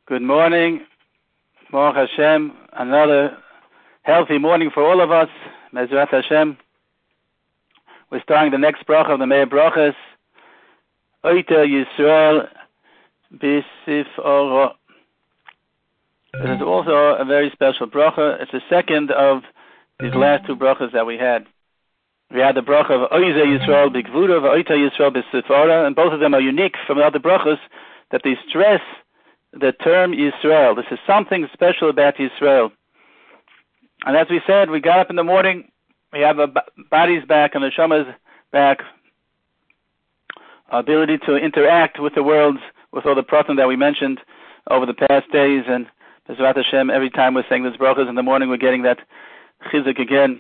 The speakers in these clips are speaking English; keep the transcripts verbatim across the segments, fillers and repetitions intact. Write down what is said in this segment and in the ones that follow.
Good morning. Baruch Hashem. Another healthy morning for all of us. Mezrat Hashem. We're starting the next bracha of the Meir Brachas. Oiter Yisrael B'Sif Oro. This is also a very special bracha. It's the second of these last two brachas that we had. We had the bracha of Oizer Yisrael B'Gvura, Oiter Yisrael B'Sif Oro, and both of them are unique from the other brachas that they stress the term Yisrael. This is something special about Yisrael. And as we said, we got up in the morning, we have our bodies back and the Neshama's back, our ability to interact with the world, with all the pratim that we mentioned over the past days, and Bezrat Hashem, every time we're saying these brachas in the morning, we're getting that chizuk again.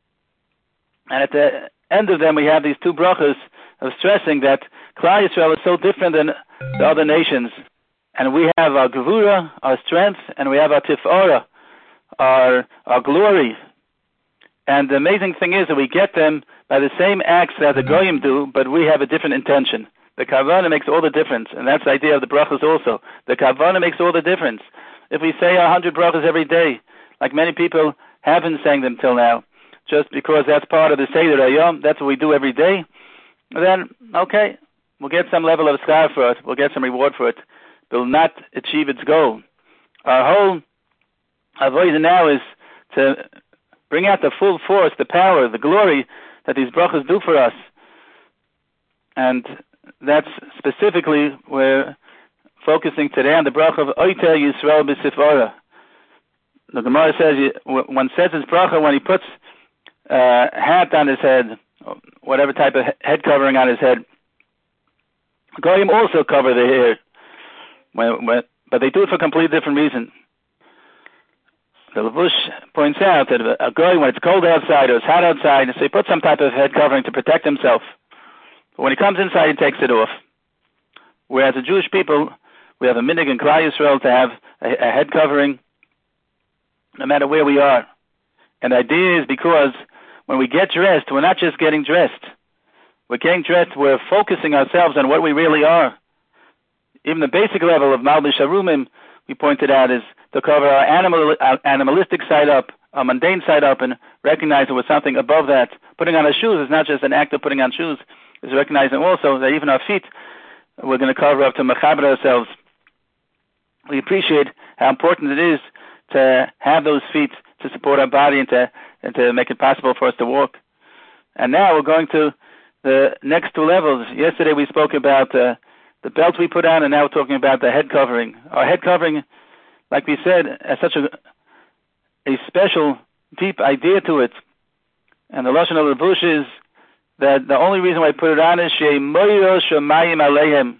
And at the end of them, we have these two brachas of stressing that Klal Yisrael is so different than the other nations. And we have our gevura, our strength, and we have our tifara, our our glory. And the amazing thing is that we get them by the same acts that the goyim do, but we have a different intention. The kavanah makes all the difference, and that's the idea of the brachas also. The kavanah makes all the difference. If we say a hundred brachas every day, like many people have been saying them till now, just because that's part of the Seder Hayom, that's what we do every day, then, okay, we'll get some level of schar for it, we'll get some reward for it. Will not achieve its goal. Our whole avodah now is to bring out the full force, the power, the glory that these brachas do for us. And that's specifically we're focusing today on the bracha of Oiter Yisrael B'Sif Oro. The Gemara says one says his bracha when he puts a hat on his head, whatever type of head covering on his head. Goyim also cover the hair. When, when, but they do it for a completely different reason. The Levush points out that a guy, when it's cold outside or it's hot outside, so he puts some type of head covering to protect himself. But when he comes inside, he takes it off. Whereas the Jewish people, we have a minhag in Klal Yisrael to have a, a head covering no matter where we are. And the idea is because when we get dressed, we're not just getting dressed. We're getting dressed, we're focusing ourselves on what we really are. Even the basic level of Malbish Harumim, we pointed out, is to cover our, animal, our animalistic side up, our mundane side up, and recognize there was something above that. Putting on our shoes is not just an act of putting on shoes. It's recognizing also that even our feet, we're going to cover up to mechaber ourselves. We appreciate how important it is to have those feet to support our body and to, and to make it possible for us to walk. And now we're going to the next two levels. Yesterday we spoke about uh, the belt we put on, and now we're talking about the head covering. Our head covering, like we said, has such a a special, deep idea to it. And the Lashon of the Bush is that the only reason why I put it on is She'moiro Shemayim Alehem,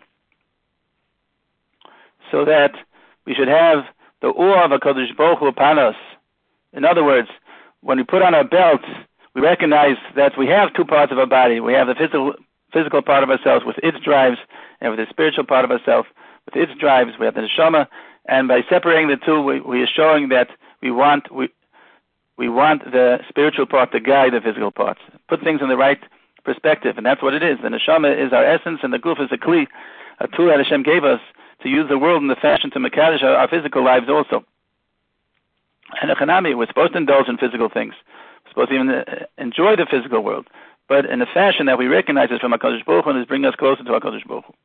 so that we should have the awe of HaKadosh Baruch Hu upon us. In other words, when we put on our belt, we recognize that we have two parts of our body. We have the physical physical part of ourselves with its drives, and with the spiritual part of ourselves with its drives. We have the neshama, and by separating the two, we, we are showing that we want we we want the spiritual part to guide the physical parts, put things in the right perspective, and that's what it is. The neshama is our essence, and the guf is a kli, a tool that Hashem gave us to use the world in the fashion to mekadosh our, our physical lives also. And a chanami, we're supposed to indulge in physical things. We're supposed to even enjoy the physical world, but in a fashion that we recognize is from HaKadosh Baruch Hu and is bringing us closer to HaKadosh Baruch Hu.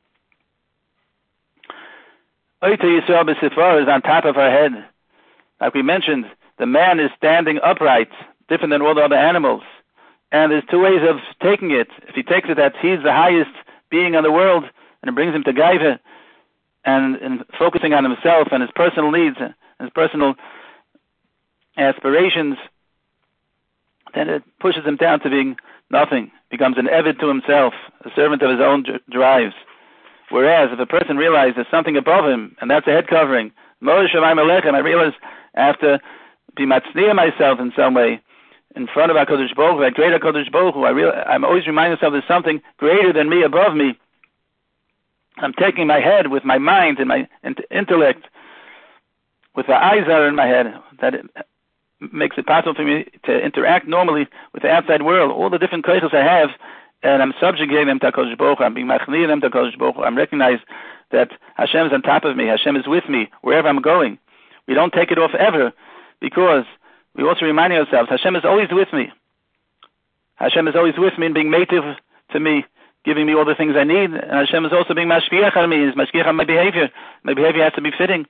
Oiter Yisrael B'Sif Oro is on top of our head. Like we mentioned, the man is standing upright, different than all the other animals. And there's two ways of taking it. If he takes it that he's the highest being in the world, and it brings him to Gaiva, and, and focusing on himself and his personal needs and his personal aspirations, then it pushes him down to being nothing, becomes an eved to himself, a servant of his own drives. Whereas if a person realizes there's something above him, and that's a head covering, Moshe Shamayim Alechem, I realize I have to be matzniya myself in some way in front of HaKadosh Baruch Hu, that great HaKadosh Baruch Hu. I real, I'm always reminding myself there's something greater than me above me. I'm taking my head with my mind and my intellect, with the eyes that are in my head, that it makes it possible for me to interact normally with the outside world. All the different koichos I have, and I'm subjugating them to HaKadosh Baruch Hu. I'm being machniya them to HaKadosh Baruch Hu. I'm recognized that Hashem is on top of me, Hashem is with me wherever I'm going. We don't take it off ever, because we also remind ourselves, Hashem is always with me. Hashem is always with me and being native to me, giving me all the things I need, and Hashem is also being mashgiach on me, is mashgiach on my behavior. My behavior has to be fitting.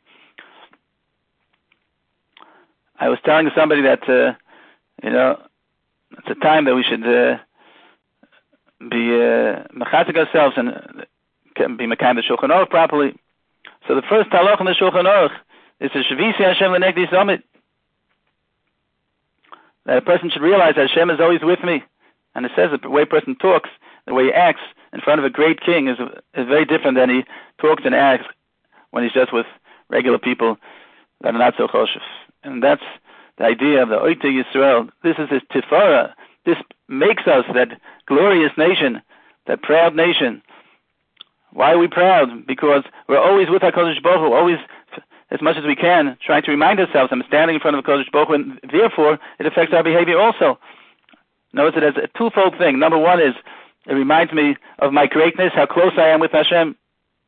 I was telling somebody that, uh, you know, it's a time that we should uh, be mechazik uh, ourselves and uh, be mekayim the Shulchan Aruch properly. So the first halach in the Shulchan Aruch is the Shavisi Hashem L'negdi Summit. That a person should realize that Hashem is always with me. And it says that the way a person talks, the way he acts in front of a great king is, is very different than he talks and acts when he's just with regular people that are not so choshev. And that's the idea of the Oite Yisrael. This is his tifara. This makes us that glorious nation, that proud nation. Why are we proud? Because we're always with HaKadosh Baruch Hu, always, as much as we can, trying to remind ourselves, I'm standing in front of HaKadosh Baruch Hu, and therefore it affects our behavior also. Notice it as a twofold thing. Number one is, it reminds me of my greatness, how close I am with Hashem.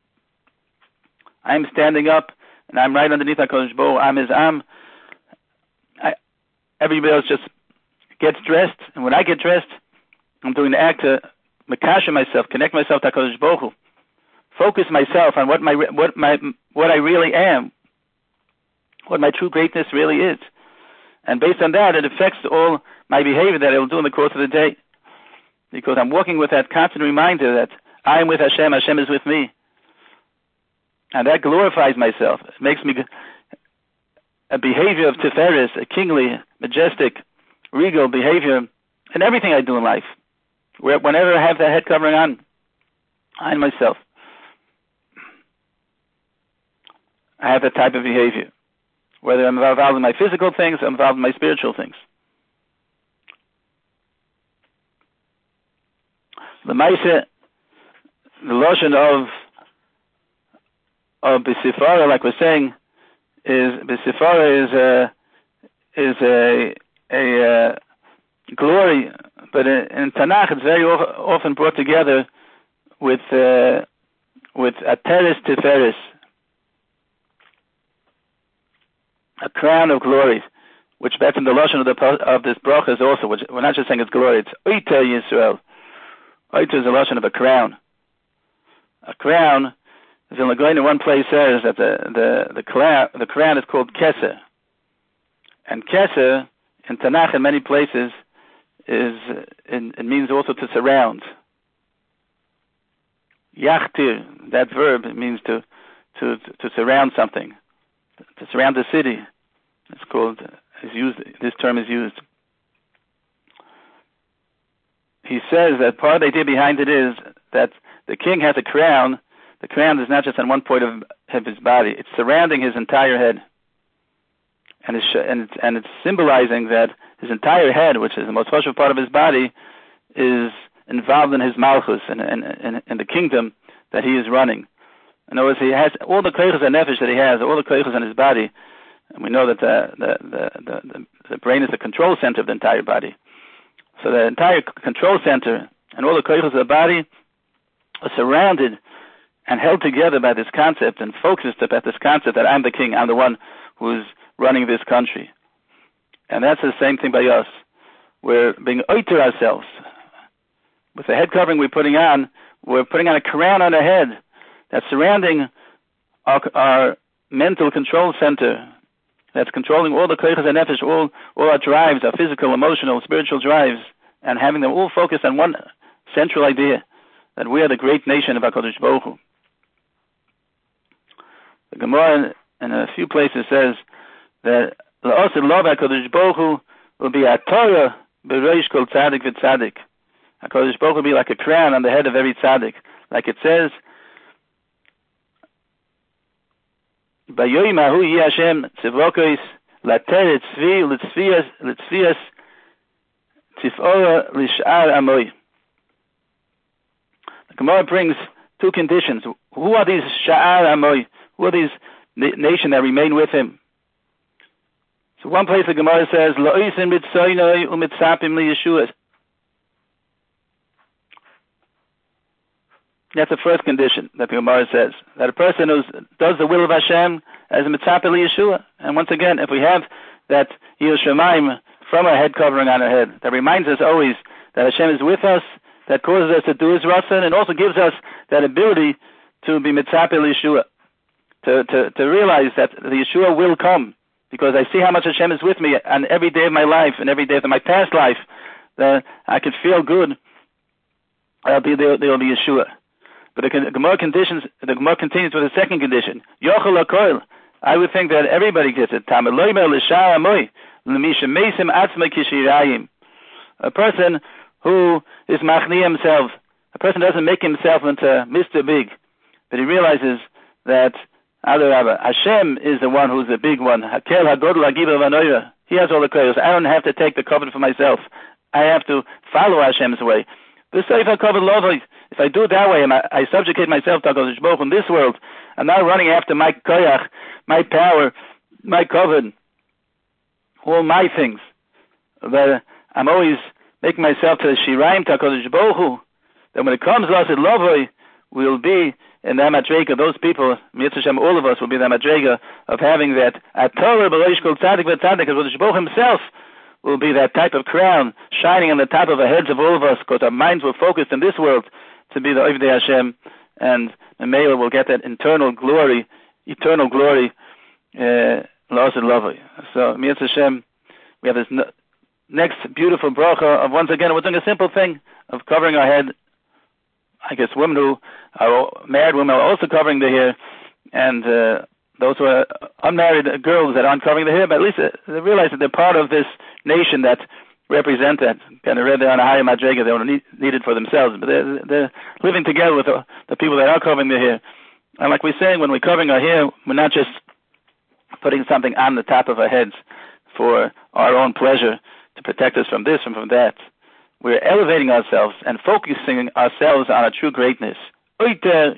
I'm standing up, and I'm right underneath HaKadosh Baruch Hu. I'm his Am. I, everybody else just gets dressed, and when I get dressed, I'm doing the act to makasha myself, connect myself to HaKadosh Baruch Hu, focus myself on what my what my what I really am, what my true greatness really is, and based on that, it affects all my behavior that I will do in the course of the day, because I'm walking with that constant reminder that I am with Hashem, Hashem is with me, and that glorifies myself. It makes me a behavior of tiferes, a kingly, majestic, regal behavior in everything I do in life. Where, whenever I have that head covering on, I myself, I have that type of behavior. Whether I'm involved in my physical things, I'm involved in my spiritual things. The Maisa, the lotion of of B'Sifara, like we're saying, is B'Sifara is a is a a uh, glory, but in, in Tanakh it's very often brought together with uh, with Ateres Tiferes, a crown of glory, which that's in the lashon of the of this bracha is also. Which we're not just saying it's glory; it's Oita Yisrael. Oita is a lashon of a crown. A crown, as in Lagoin, one place says that the the the crown the crown is called Keser, and Keser in Tanakh in many places is it, it means also to surround. Yachtir, that verb, it means to to to surround something, to surround the city. It's called is used. This term is used. He says that part of the idea behind it is that the king has a crown. The crown is not just on one point of, of his body; it's surrounding his entire head, and it's and it's, and it's symbolizing that his entire head, which is the most special part of his body, is involved in his malchus and in, in, in, in the kingdom that he is running. In other words, he has all the koiches and nefesh that he has, all the koiches in his body, and we know that the the, the the the brain is the control center of the entire body. So the entire control center and all the koiches of the body are surrounded and held together by this concept and focused about this concept that I'm the king, I'm the one who's running this country. And that's the same thing by us. We're being oiter ourselves. With the head covering we're putting on, we're putting on a crown on our head that's surrounding our, our mental control center, that's controlling all the koiches and nefesh, all, all our drives, our physical, emotional, spiritual drives, and having them all focused on one central idea, that we are the great nation of HaKadosh Baruch Hu. The Gemara in a few places says that L'osid Lo HaKadosh Baruch Hu will be a Torah b'reish kol tzaddik v'tzaddik. HaKadosh Baruch Hu will be like a crown on the head of every tzaddik. Like it says, Bayoyim hahu yi Hashem tzivokos later tzvi l'tzvias l'tzvias tifora l'sh'ar amoy. The Gemara brings two conditions. Who are these sha'ar amoy? Who are these na- nation that remain with him? So one place the Gemara says, Lo'isim mitzoynoi u'mitzapim liyeshuas. That's the first condition that the Gemara says, that a person who does the will of Hashem as a mitzapeh Yeshua. And once again, if we have that Yirus Shamayim from our head covering on our head, that reminds us always that Hashem is with us, that causes us to do His Ratzon, and also gives us that ability to be mitzapeh Yeshua, to, to, to realize that the Yeshua will come, because I see how much Hashem is with me on every day of my life and every day of my past life, that I could feel good. I'll be there, there will be Yeshua. But the Gemara conditions, the Gemara continues with the second condition. Yochel HaKoil. I would think that everybody gets it. A person who is machni himself, a person doesn't make himself into Mister Big, but he realizes that Hashem is the one who's the big one. He has all the koyos. I don't have to take the covenant for myself. I have to follow Hashem's way. If I do it that way, and I, I subjugate myself to HaKadosh Baruch Hu in this world, I'm not running after my koyach, my power, my covenant, all my things. But I'm always making myself to the shiraim to HaKadosh Baruch Hu. That when it comes to us at Lovoi, we'll be in the madrega. Those people, Mitzvah Shem, all of us will be in the madrega of having that Atorah B'Loish Kol Tzadik V'Tzadik. HaKadosh Baruch Hu himself will be that type of crown shining on the top of the heads of all of us, because our minds were focused in this world to be the Ovdei Hashem, and Meila will get that internal glory, eternal glory, L'Osed Lovoi. So, Mitzvah Hashem, we have this n- next beautiful bracha of, once again, we're doing a simple thing of covering our head. I guess women who are married women are also covering their hair, and uh, those who are unmarried girls that aren't covering their hair, but at least uh, they realize that they're part of this nation that represent that. Kind of read they're on a higher madrega, they don't need, need it for themselves, but they're, they're living together with the, the people that are covering their hair. And like we're saying, when we're covering our hair, we're not just putting something on the top of our heads for our own pleasure to protect us from this and from that. We're elevating ourselves and focusing ourselves on a true greatness. I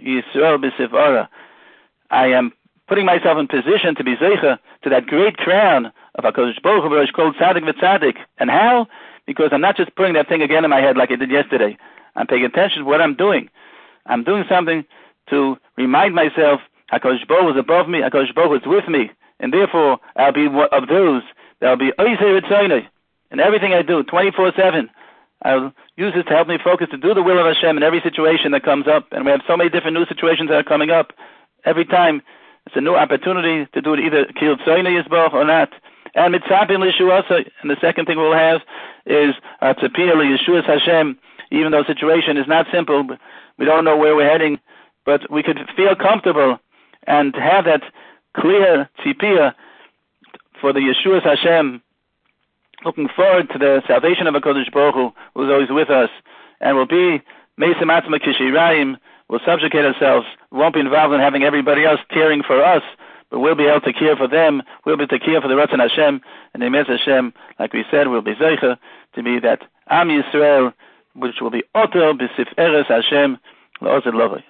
am putting myself in position to be zeicha to that great crown of HaKadosh Baruch Hu, which called Tzadik V'Tzadik. And how? Because I'm not just putting that thing again in my head like I did yesterday. I'm paying attention to what I'm doing. I'm doing something to remind myself HaKadosh Baruch Hu is above me, HaKadosh Baruch Hu is with me, and therefore I'll be one of those that will be Oisei Ritzoynei in everything I do, twenty-four seven. I'll use this to help me focus to do the will of Hashem in every situation that comes up. And we have so many different new situations that are coming up. Every time it's a new opportunity to do it either Kil Tzoynei Yisboch or not. And Mitzapim L'Yeshua also. And the second thing we'll have is Tzapir L'Yeshuas Hashem. Even though the situation is not simple, we don't know where we're heading, but we could feel comfortable and have that clear tzipiyah for the Yeshuas Hashem, looking forward to the salvation of HaKadosh Baruch Hu, who is always with us, and will be Meisem Atzma Kishirayim. We'll subjugate ourselves. We won't be involved in having everybody else caring for us, but we'll be able to care for them. We'll be able to care for the Ratzon Hashem, and the Emes Hashem, like we said, we'll be zeicha to be that Am Yisrael, which will be Oto B'Sif Eres Hashem L'Osed Lovoi.